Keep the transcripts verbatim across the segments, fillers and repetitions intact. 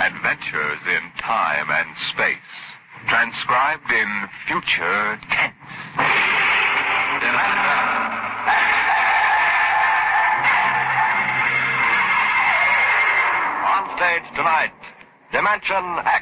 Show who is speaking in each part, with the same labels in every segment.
Speaker 1: Adventures in Time and Space. Transcribed in future tense. On stage tonight, Dimension X.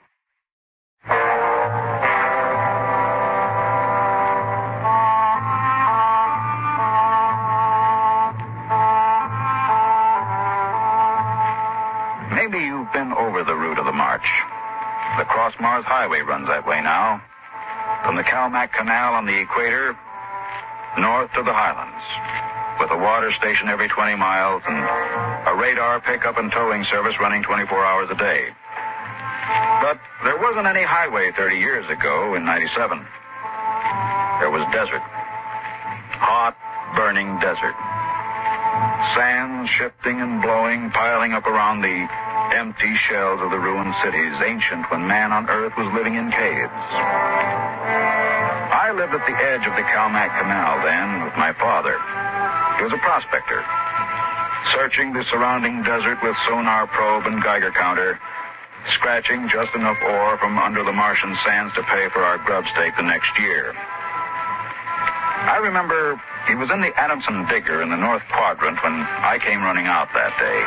Speaker 2: Maybe you've been over the route of the march. The Cross-Mars Highway runs that way now. From the Calmac Canal on the equator, north to the Highlands, with a water station every twenty miles and a radar pickup and towing service running twenty-four hours a day. But there wasn't any highway thirty years ago in ninety-seven. There was desert. Hot, burning desert. Sand shifting and blowing, piling up around the empty shells of the ruined cities, ancient when man on Earth was living in caves. I lived at the edge of the Calmac Canal then with my father. He was a prospector, searching the surrounding desert with sonar probe and Geiger counter, scratching just enough ore from under the Martian sands to pay for our grub stake the next year. I remember he was in the Adamson Digger in the North Quadrant when I came running out that day.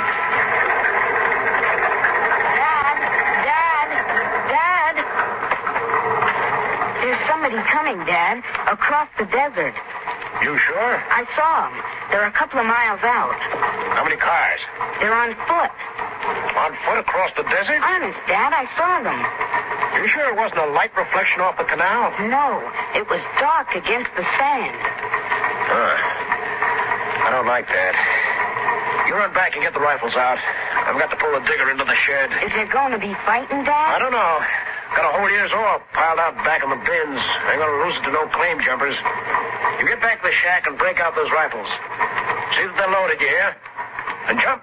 Speaker 3: Somebody coming, Dad, across the desert.
Speaker 4: You sure?
Speaker 3: I saw them. They're a couple of miles out.
Speaker 4: How many cars?
Speaker 3: They're on foot.
Speaker 4: On foot across the desert?
Speaker 3: Honest, Dad, I saw them.
Speaker 4: You sure it wasn't a light reflection off the canal?
Speaker 3: No, it was dark against the sand.
Speaker 4: Uh, I don't like that. You run back and get the rifles out. I've got to pull the digger into the shed.
Speaker 3: Is there going to be fighting, Dad?
Speaker 4: I don't know. Got a whole year's ore piled out back in the bins. I ain't gonna lose it to no claim jumpers. You get back to the shack and break out those rifles. See that they're loaded, you hear? And jump.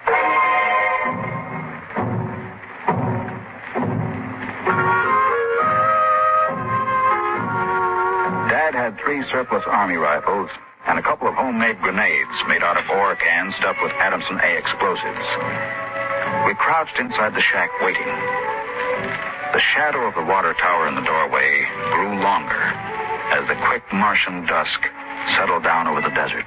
Speaker 2: Dad had three surplus Army rifles and a couple of homemade grenades made out of ore cans stuffed with Adamson A explosives. We crouched inside the shack waiting. The shadow of the water tower in the doorway grew longer as the quick Martian dusk settled down over the desert.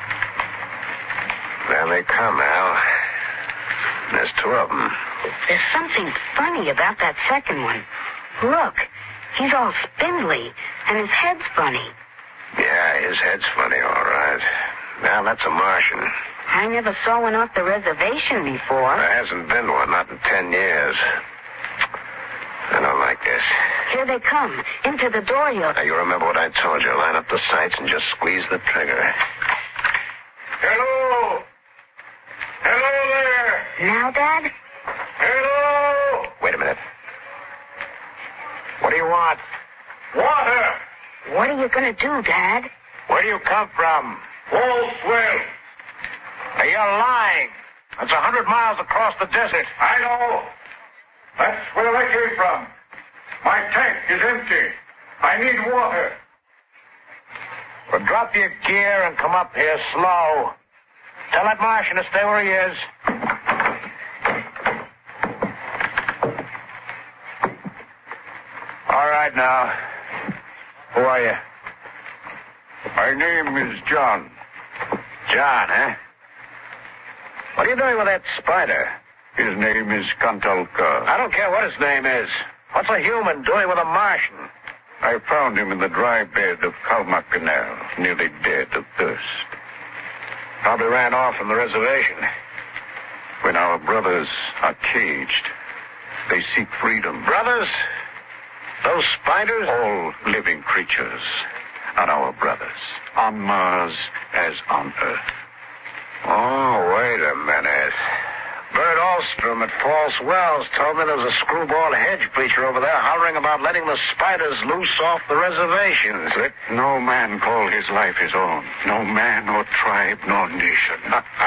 Speaker 4: There they come, Al. There's two of them.
Speaker 3: There's something funny about that second one. Look, he's all spindly, and his head's funny.
Speaker 4: Yeah, his head's funny, all right. Now, that's a Martian.
Speaker 3: I never saw one off the reservation before.
Speaker 4: There hasn't been one, not in ten years. I don't like this.
Speaker 3: Here they come, into the door here.
Speaker 4: Now, you remember what I told you. Line up the sights and just squeeze the trigger. Hello! Hello there!
Speaker 3: Now, Dad?
Speaker 4: Hello! Wait a minute. What do you want? Water!
Speaker 3: What are you going to do, Dad?
Speaker 4: Where do you come from? Wall swell. Hey, you're lying. That's a hundred miles across the desert. I know. That's where I came from. My tank is empty. I need water. Well, drop your gear and come up here slow. Tell that Martian to stay where he is. All right, now. Who are you? My name is John. John, huh? What are you doing with that spider? His name is Kantalka. I don't care what his name is. What's a human doing with a Martian? I found him in the dry bed of Calmac Canal, nearly dead of thirst. Probably ran off from the reservation. When our brothers are caged, they seek freedom. Brothers? Those spiders? All living creatures are our brothers, on Mars as on Earth. Oh, wait a minute. Bert Alstrom at False Wells told me there was a screwball hedge preacher over there hollering about letting the spiders loose off the reservations. Let no man call his life his own. No man or tribe nor nation.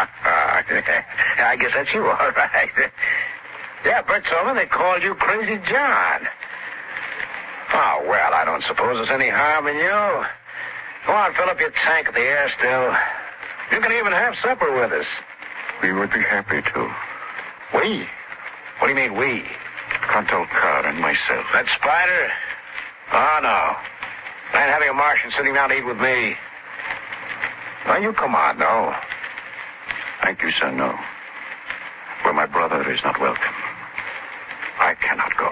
Speaker 4: I guess that's you, all right. Yeah, Bert told me they called you Crazy John. Oh, well, I don't suppose there's any harm in you. Go on, fill up your tank at the air still. You can even have supper with us. We would be happy to. We? Well, What do you mean, we?
Speaker 2: Contel Carr and myself.
Speaker 4: That spider? Oh, no. I ain't having a Martian sitting down to eat with me. Now, you come on, no.
Speaker 2: Thank you, sir, no. Where my brother is not welcome, I cannot go.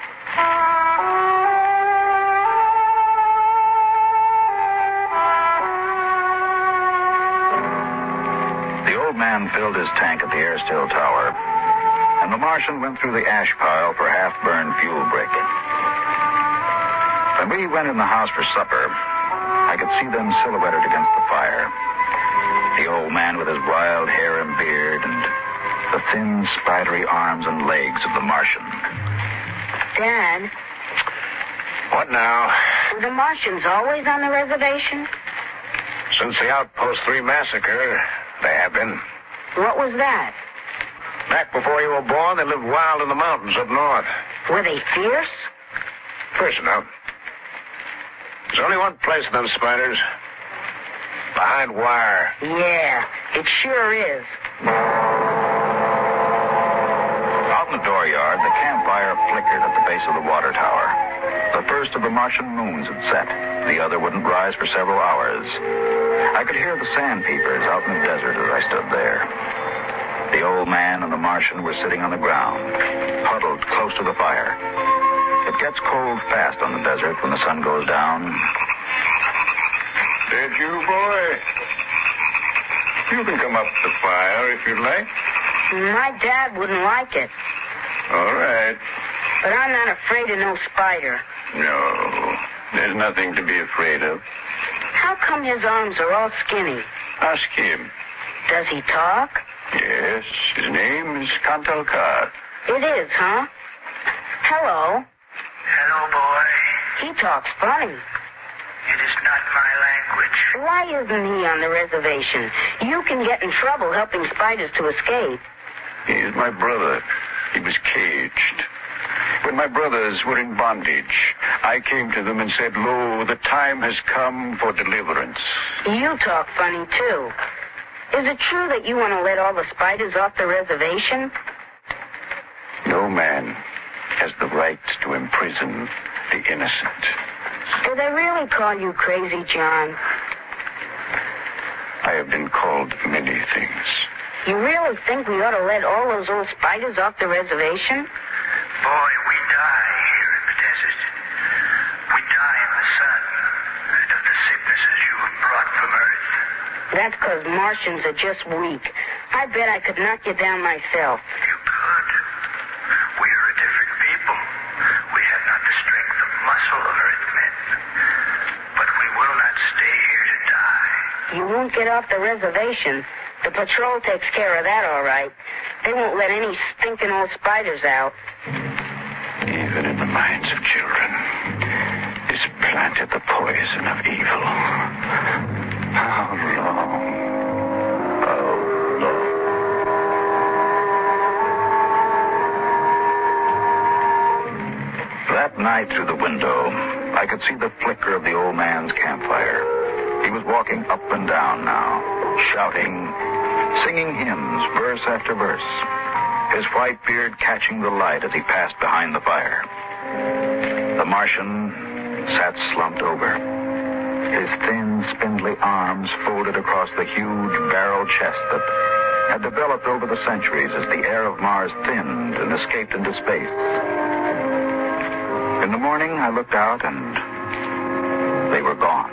Speaker 2: The old man filled his tank at the air still tower, and the Martian went through the ash pile for half-burned fuel breaking. When we went in the house for supper, I could see them silhouetted against the fire. The old man with his wild hair and beard, and the thin, spidery arms and legs of the Martian.
Speaker 3: Dad,
Speaker 4: What now?
Speaker 3: were the Martians always on the reservation?
Speaker 4: Since the Outpost three massacre, they have been.
Speaker 3: What was that?
Speaker 4: Back before you were born, they lived wild in the mountains up north.
Speaker 3: Were they fierce?
Speaker 4: First enough. There's only one place for them spiders. Behind wire.
Speaker 3: Yeah, it sure is.
Speaker 2: Out in the dooryard, the campfire flickered at the base of the water tower. The first of the Martian moons had set. The other wouldn't rise for several hours. I could hear the sandpeepers out in the desert as I stood there. The old man and the Martian were sitting on the ground, huddled close to the fire. It gets cold fast on the desert when the sun goes down.
Speaker 4: Did you, boy? You can come up to the fire if you'd like.
Speaker 3: My dad wouldn't like it.
Speaker 4: All right.
Speaker 3: But I'm not afraid of no spider.
Speaker 4: No, there's nothing to be afraid of.
Speaker 3: How come his arms are all skinny?
Speaker 4: Ask him.
Speaker 3: Does he talk?
Speaker 4: Yes, his name is Contel Carr.
Speaker 3: It is, huh? Hello.
Speaker 5: Hello, boy.
Speaker 3: He talks funny.
Speaker 5: It is not my language.
Speaker 3: Why isn't he on the reservation? You can get in trouble helping spiders to escape.
Speaker 2: He is my brother. He was caged. When my brothers were in bondage, I came to them and said, "Lo, the time has come for deliverance."
Speaker 3: You talk funny, too. Is it true that you want to let all the spiders off the reservation?
Speaker 2: No man has the right to imprison the innocent.
Speaker 3: Do they really call you crazy, John?
Speaker 2: I have been called many things.
Speaker 3: You really think we ought to let all those old spiders off the reservation?
Speaker 5: Boy, we die here in the desert. We die in the sun and of the sicknesses you have brought from Earth.
Speaker 3: That's because Martians are just weak. I bet I could knock you down myself.
Speaker 5: You could. We are a different people. We have not the strength of muscle of Earthmen. But we will not stay here to die.
Speaker 3: You won't get off the reservation. The patrol takes care of that, all right. They won't let any stinking old spiders out.
Speaker 2: Even in the minds of children is planted the poison of evil. How long? How long? That night through the window, I could see the flicker of the old man's campfire. He was walking up and down now, shouting, singing hymns, verse after verse, his white beard catching the light as he passed behind the fire. The Martian sat slumped over, his thin, spindly arms folded across the huge barrel chest that had developed over the centuries as the air of Mars thinned and escaped into space. In the morning, I looked out, and they were gone.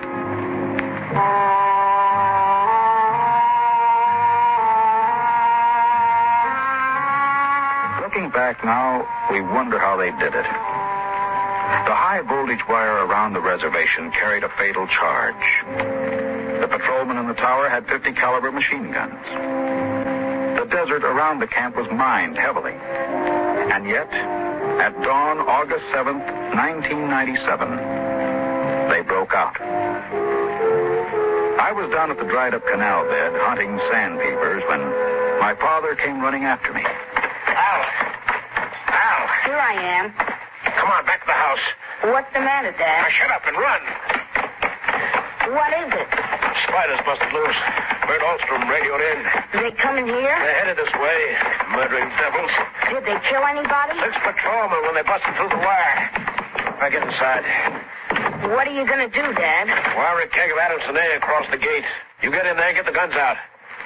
Speaker 2: Looking back now, we wonder how they did it. The high-voltage wire around the reservation carried a fatal charge. The patrolmen in the tower had fifty caliber machine guns. The desert around the camp was mined heavily. And yet, at dawn, August seventh, nineteen ninety-seven, they broke out. I was down at the dried-up canal bed hunting sandpeepers when my father came running after me.
Speaker 4: Al! Al!
Speaker 3: Here I am.
Speaker 4: Come on, back to the house.
Speaker 3: What's the matter,
Speaker 4: Now
Speaker 3: Dad?
Speaker 4: shut up and run.
Speaker 3: What is it?
Speaker 4: Spiders busted loose. Bert Alstrom radioed in.
Speaker 3: They coming here?
Speaker 4: They're headed this way. Murdering devils.
Speaker 3: Did they kill anybody?
Speaker 4: Six patrolmen when they busted through the wire. I get inside.
Speaker 3: What are you going to do, Dad?
Speaker 4: Wire a keg of Adamson A across the gate. You get in there and get the guns out.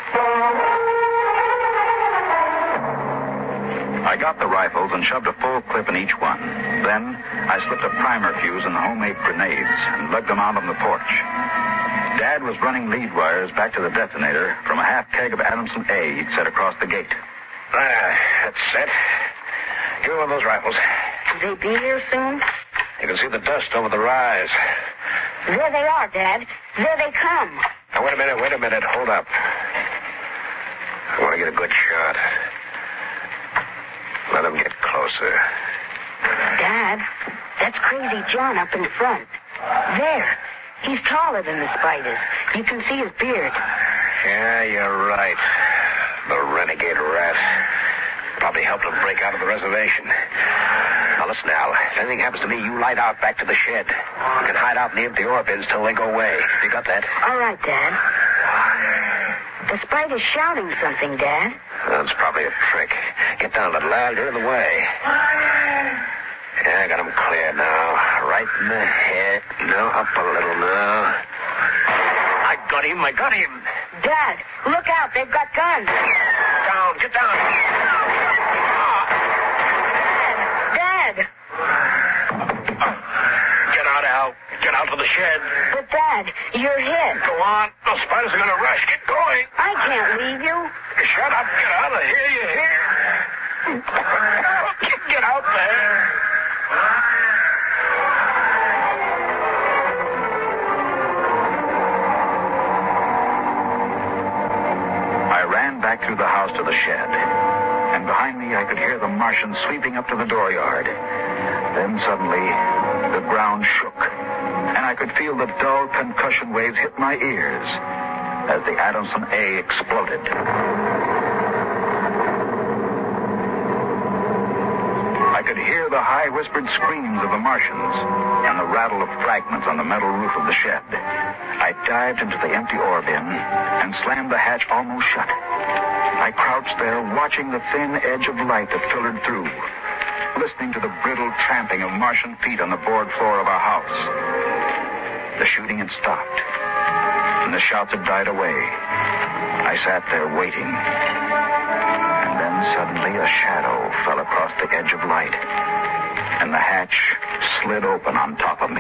Speaker 2: I got the rifles and shoved a full clip in each one. Then I slipped a primer fuse in the homemade grenades and lugged them out on the porch. Dad was running lead wires back to the detonator from a half keg of Adamson A he'd set across the gate.
Speaker 4: Ah, that's set. Give me one of those rifles.
Speaker 3: Will they be here soon?
Speaker 4: You can see the dust over the rise.
Speaker 3: There they are, Dad. There they come.
Speaker 4: Now, wait a minute, wait a minute. Hold up. I want to get a good shot. Let them get closer.
Speaker 3: Dad, that's Crazy John up in front. There. He's taller than the spiders. You can see his beard.
Speaker 4: Yeah, you're right. The renegade rat. Probably helped him break out of the reservation. Now, listen, Al. If anything happens to me, you light out back to the shed. You can hide out in the empty ore bins till they go away. You got that?
Speaker 3: All right, Dad. The spider's shouting something, Dad.
Speaker 4: That's probably a trick. Get down, little Al. You're in the way. Yeah, I got him clear now. Right in the head. No, up a little now. I got him. I got him.
Speaker 3: Dad, look out. They've got guns.
Speaker 4: Down. Get down.
Speaker 3: Dad. Dad.
Speaker 4: Get out, Al. Get out to the shed.
Speaker 3: But, Dad, you're hit.
Speaker 4: Go on. Those spiders are going to rush. Get going.
Speaker 3: I can't leave you.
Speaker 4: Shut up. Get out of here. You hear? Get out there.
Speaker 2: I ran back through the house to the shed, and behind me I could hear the Martian sweeping up to the dooryard. Then suddenly, the ground shook, and I could feel the dull concussion waves hit my ears as the Adamson A exploded. I could hear the high-whispered screams of the Martians and the rattle of fragments on the metal roof of the shed. I dived into the empty ore bin and slammed the hatch almost shut. I crouched there, watching the thin edge of light that filtered through, listening to the brittle tramping of Martian feet on the board floor of our house. The shooting had stopped, and the shouts had died away. I sat there waiting. Suddenly, a shadow fell across the edge of light, and the hatch slid open on top of me.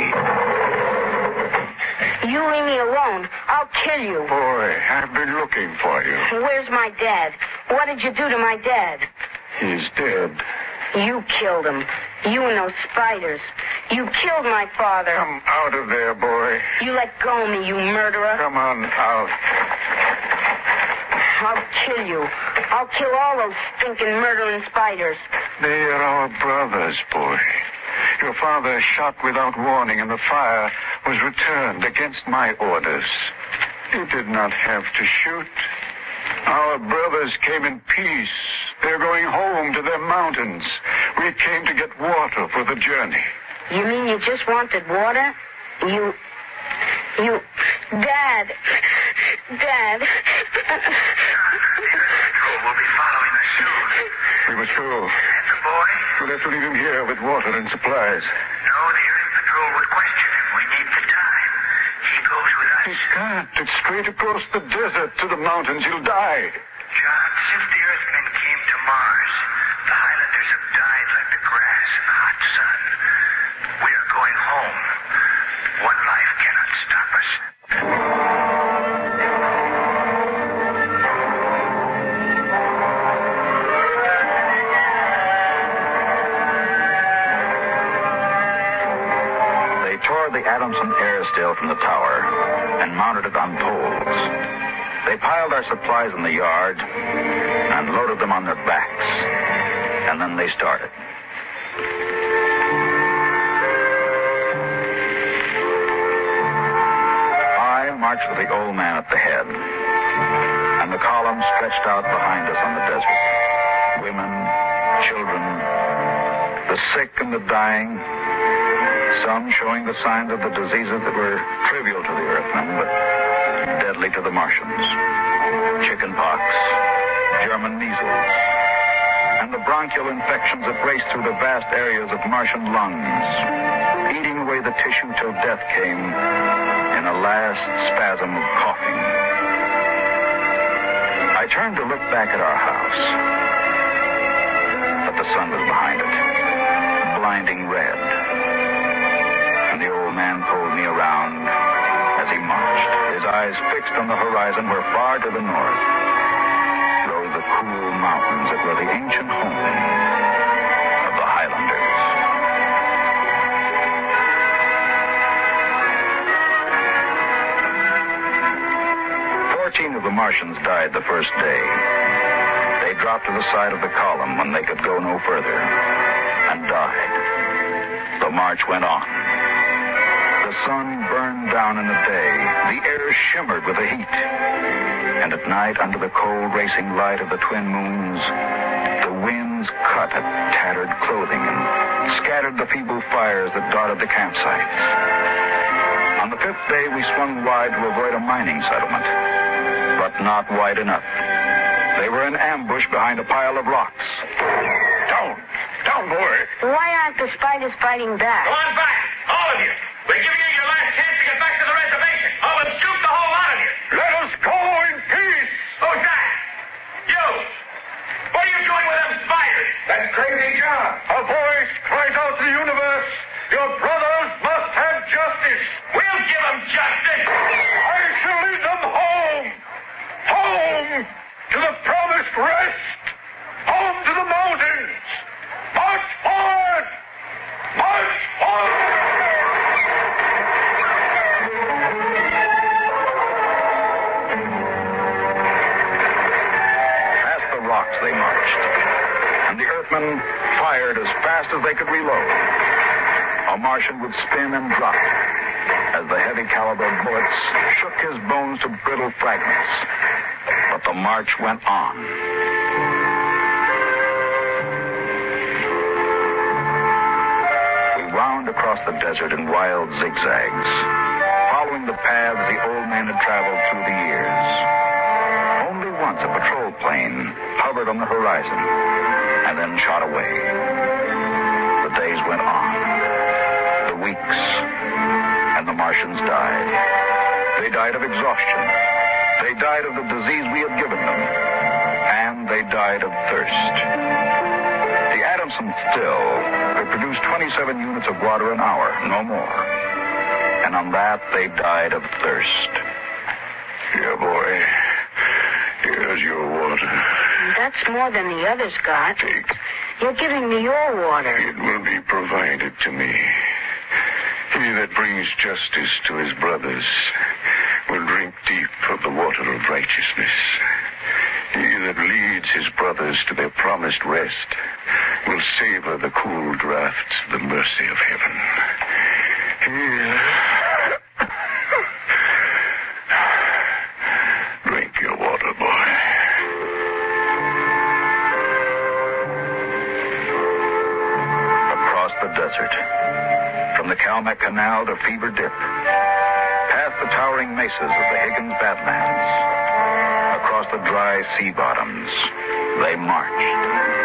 Speaker 3: You leave me alone. I'll kill you.
Speaker 4: Boy, I've been looking for you.
Speaker 3: Where's my dad? What did you do to my dad?
Speaker 4: He's dead.
Speaker 3: You killed him. You and those spiders. You killed my father.
Speaker 4: Come out of there, boy.
Speaker 3: You let go of me, you murderer.
Speaker 4: Come on out.
Speaker 3: I'll kill you. I'll kill all those stinking murdering spiders.
Speaker 4: They are our brothers, boy. Your father shot without warning, and the fire was returned against my orders. You did not have to shoot. Our brothers came in peace. They're going home to their mountains. We came to get water for the journey.
Speaker 3: You mean you just wanted water? You... You... Dad. Dad.
Speaker 5: We'll be following us soon.
Speaker 4: We must go.
Speaker 5: And the boy?
Speaker 4: We'll have to leave him here with water and supplies.
Speaker 5: No, the Earth Patrol would question him. We need the time. He goes with us.
Speaker 4: He can't. It's straight across the desert to the mountains. He'll die.
Speaker 5: John, since the Earthmen came to Mars, the Highlanders have died like the grass in the hot sun. We are going home. One life cannot stop us.
Speaker 2: The Adamson air still from the tower and mounted it on poles. They piled our supplies in the yard and loaded them on their backs. And then they started. I marched with the old man at the head, and the column stretched out behind us on the desert. Women, children, the sick and the dying, some showing the signs of the diseases that were trivial to the Earthmen, but deadly to the Martians. Chicken pox, German measles, and the bronchial infections that raced through the vast areas of Martian lungs, eating away the tissue till death came in a last spasm of coughing. I turned to look back at our house, but the sun was behind it, blinding red. And the old man pulled me around as he marched, his eyes fixed on the horizon where far to the north rose the cool mountains that were the ancient home of the Highlanders. Fourteen of the Martians died the first day. They dropped to the side of the column when they could go no further and died. The march went on. The sun burned down in the day. The air shimmered with the heat. And at night, under the cold racing light of the twin moons, the winds cut at tattered clothing and scattered the feeble fires that dotted the campsites. On the fifth day, we swung wide to avoid a mining settlement, but not wide enough. They were in ambush behind a pile of rocks.
Speaker 4: Down! Down, boy!
Speaker 3: Why aren't the spiders fighting back?
Speaker 5: Go on back, all of you. We're giving you your last chance to get back to the reservation. Oh, and scoop the whole lot of you.
Speaker 4: Let us go in peace!
Speaker 5: Who's that? You! What are you doing with them spiders?
Speaker 4: That's Crazy John. A voice cries out to the universe. Your brothers must have justice.
Speaker 5: We'll give them justice.
Speaker 4: I shall lead them home. Home to the promised rest. Home to the mountains. March forward! March forward!
Speaker 2: Past the rocks they marched, and the Earthmen fired as fast as they could reload. A Martian would spin and drop as the heavy caliber bullets shook his bones to brittle fragments. But the march went on. We wound across the desert in wild zigzags, following the paths the old man had traveled through the years. Only once a patrol plane hovered on the horizon and then shot away. The days went on, the weeks, and the Martians died. They died of exhaustion. They died of the disease we had given them. And they died of thirst. The Adamson still could produce twenty-seven units of water an hour, no more. And on that, they died of thirst.
Speaker 4: Here, boy. Here's your water.
Speaker 3: That's more than the others got.
Speaker 4: Take.
Speaker 3: You're giving me your water.
Speaker 4: It will be provided to me. He that brings justice to his brothers will drink deep of the water of righteousness. He that leads his brothers to their promised rest will savor the cool draughts of the mercy of heaven. Here. Drink your water, boy.
Speaker 2: Across the desert, from the Calmac Canal to Fever Dip, past the towering mesas of the Higgins Badlands, across the dry sea bottoms, they marched.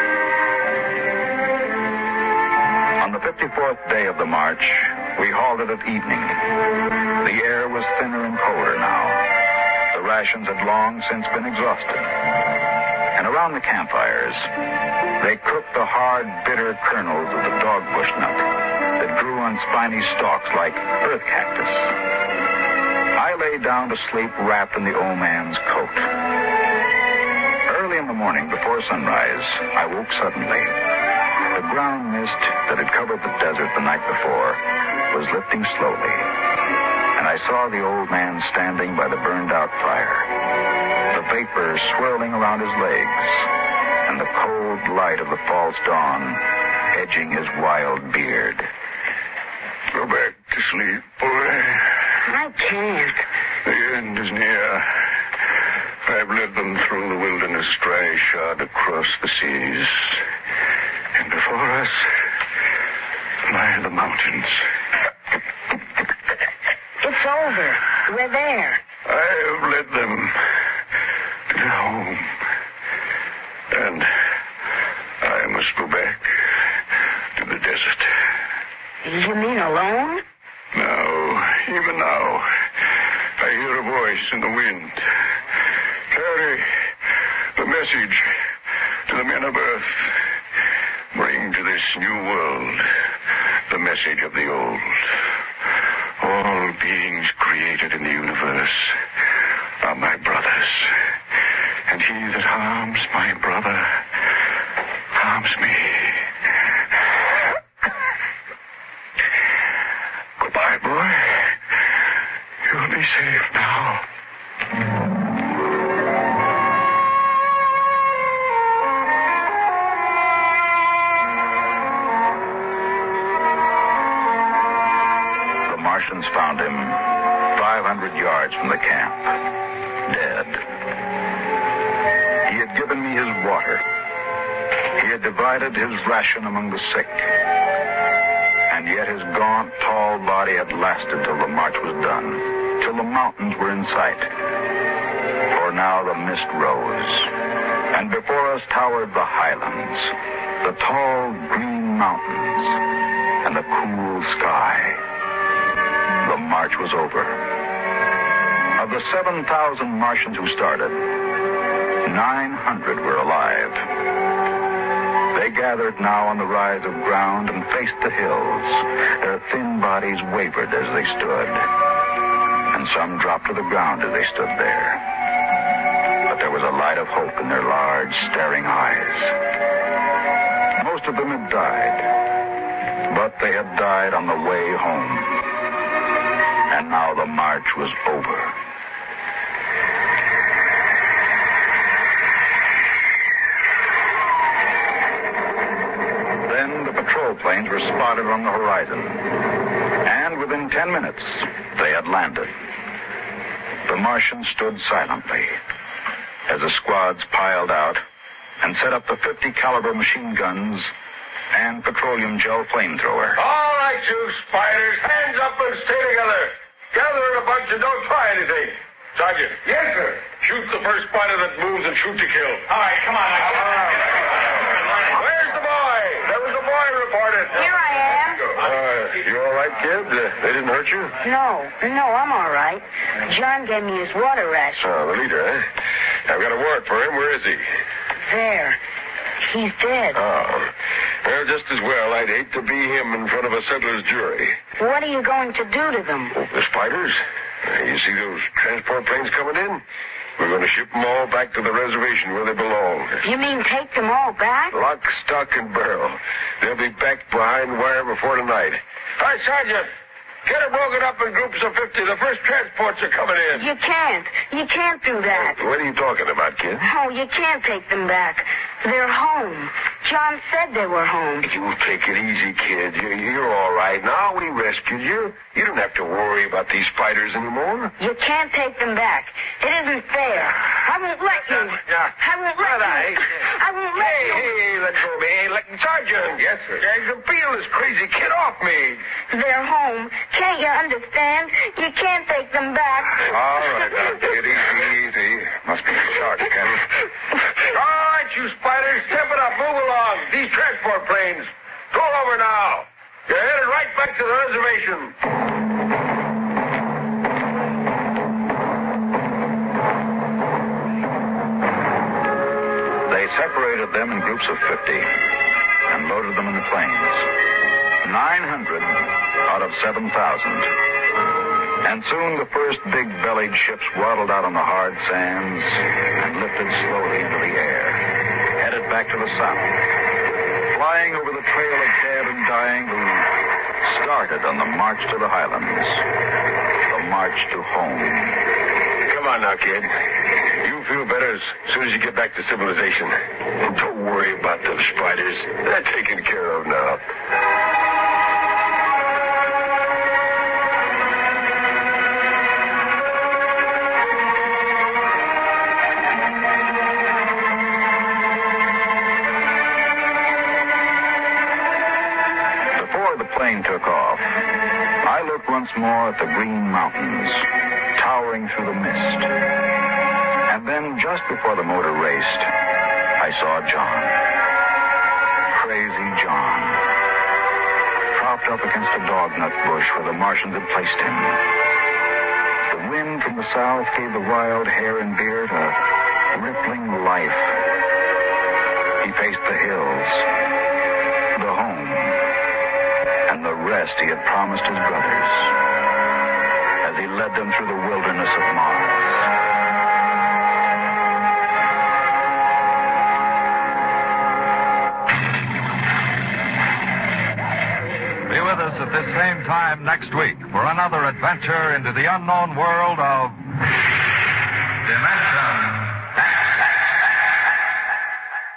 Speaker 2: On the fifty-fourth day of the march, we halted at evening. The air was thinner and colder now. The rations had long since been exhausted. And around the campfires, they cooked the hard, bitter kernels of the dogbush nut that grew on spiny stalks like earth cactus. I lay down to sleep wrapped in the old man's coat. Early in the morning, before sunrise, I woke suddenly. The brown mist that had covered the desert the night before was lifting slowly, and I saw the old man standing by the burned-out fire, the vapor swirling around his legs, and the cold light of the false dawn edging his wild beard.
Speaker 4: Go back to sleep, boy.
Speaker 3: I can't.
Speaker 4: The end is near. I've led them through the wilderness, dry shod across the seas. And before us lie the mountains.
Speaker 3: It's over. We're there.
Speaker 4: I have led them to their home. And
Speaker 3: You mean alone?
Speaker 4: No, even now, I hear a voice in the wind. Carry the message to the men of Earth. Bring to this new world the message of the old. All beings created in the universe are my brothers. And he that harms my brother harms me. Goodbye, boy. You'll be safe now. The Martians found him five hundred yards from the camp, dead. He had given me his water. He had divided his ration among the sick. And yet his gaunt, tall body had lasted till the march was done, till the mountains were in sight. For now the mist rose, and before us towered the highlands, the tall green mountains, and the cool sky. The march was over. Of the seven thousand Martians who started, nine hundred were alive. They gathered now on the rise of ground and faced the hills. Their thin bodies wavered as they stood, and some dropped to the ground as they stood there. But there was a light of hope in their large, staring eyes. Most of them had died, but they had died on the way home. And now the march was over. Patrol planes were spotted on the horizon, and within ten minutes, they had landed. The Martians stood silently as the squads piled out and set up the fifty caliber machine guns and petroleum gel flamethrower. All right, you spiders, hands up and stay together. Gather in a bunch and don't try anything. Sergeant. Yes, sir. Shoot the first spider that moves and shoot to kill.
Speaker 6: All right, come on.
Speaker 4: Where's the boy? There was a boy reported.
Speaker 3: Here I am.
Speaker 4: Uh, you all right, kid? Uh, they didn't hurt you?
Speaker 3: No, no, I'm all right. John gave me his water ration.
Speaker 4: Oh, the leader, eh? I've got a warrant for him. Where is he?
Speaker 3: There. He's dead.
Speaker 4: Oh. Well, just as well. I'd hate to be him in front of a settler's jury.
Speaker 3: What are you going to do to them?
Speaker 4: Oh, the spiders? Uh, you see those transport planes coming in? We're going to ship them all back to the reservation where they belong.
Speaker 3: You mean take them all back?
Speaker 4: Lock, stock, and barrel. They'll be back behind wire before tonight. Hi, Sergeant. Get them broken up in groups of fifty. The first transports are coming in.
Speaker 3: You can't. You can't do that.
Speaker 4: What are you talking about, kid?
Speaker 3: Oh, you can't take them back. They're home. John said they were home.
Speaker 4: You take it easy, kid. You're, you're all right. Now we rescued you. You don't have to worry about these spiders anymore.
Speaker 3: You can't take them back. It isn't fair. I won't let you. I won't let you. I won't let
Speaker 4: Hey,
Speaker 3: you.
Speaker 4: hey, hey, let go of me. Hey, let, Sergeant. Yes, sir. I can feel this crazy kid off me.
Speaker 3: They're home. Can't you understand? You can't take them back.
Speaker 4: All right, now, kid, easy, easy. Must be short, Kenny. All right, you spiders, step it up. Move along. These transport planes. Go over now. You're headed right back to the reservation.
Speaker 2: They separated them in groups of fifty and loaded them in the planes. nine hundred out of seven thousand. And soon the first big-bellied ships waddled out on the hard sands and lifted slowly into the air, headed back to the south, flying over the trail of dead and dying who started on the march to the highlands, the march to home.
Speaker 4: Come on now, kid. You'll feel better as soon as you get back to civilization. And don't worry about those spiders. They're taken care of now.
Speaker 2: Before the plane took off, I looked once more at the green mountains, towering through the mist. And then, just before the motor raced, I saw John. Crazy John. Propped up against the dognut bush where the Martians had placed him. The wind from the south gave the wild hair and beard a rippling life. He faced the hills, the home, and the rest he had promised his brothers as he led them through the wilderness of Mars.
Speaker 6: Be with us at this same time next week for another adventure into the unknown world of Dimension.